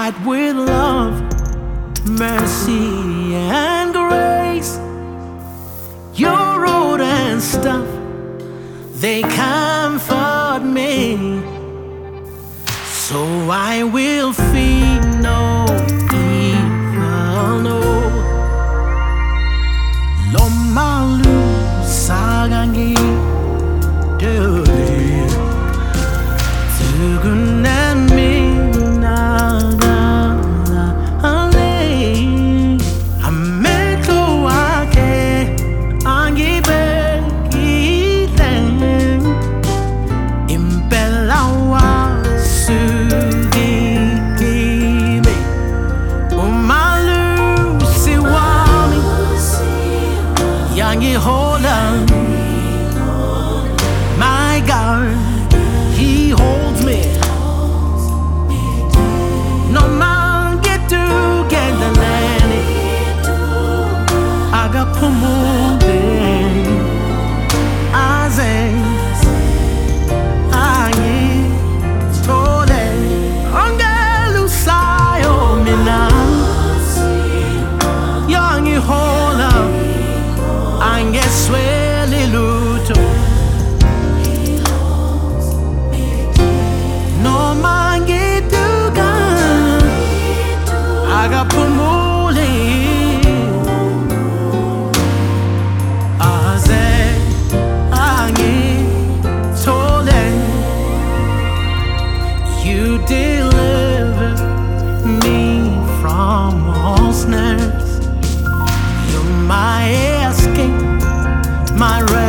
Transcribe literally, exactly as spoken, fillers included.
satisfied with love, mercy, and grace. Your road and stuff, they comfort me. So I will fear no evil, no. Lomalu sagangi dole, tugunan mi na na na ale. Ameto ake angi begilen impelawa. Hold on, my God, He holds me. No man get together, Lenny. I got promoted. I say, I ain't told it. I'm gonna lose sight of me now. Young, you hold on. Ange sweli luto, no mangi duga, aga pumuli, aze ange tole. You deliver me from all snares. You're my escape, my rest.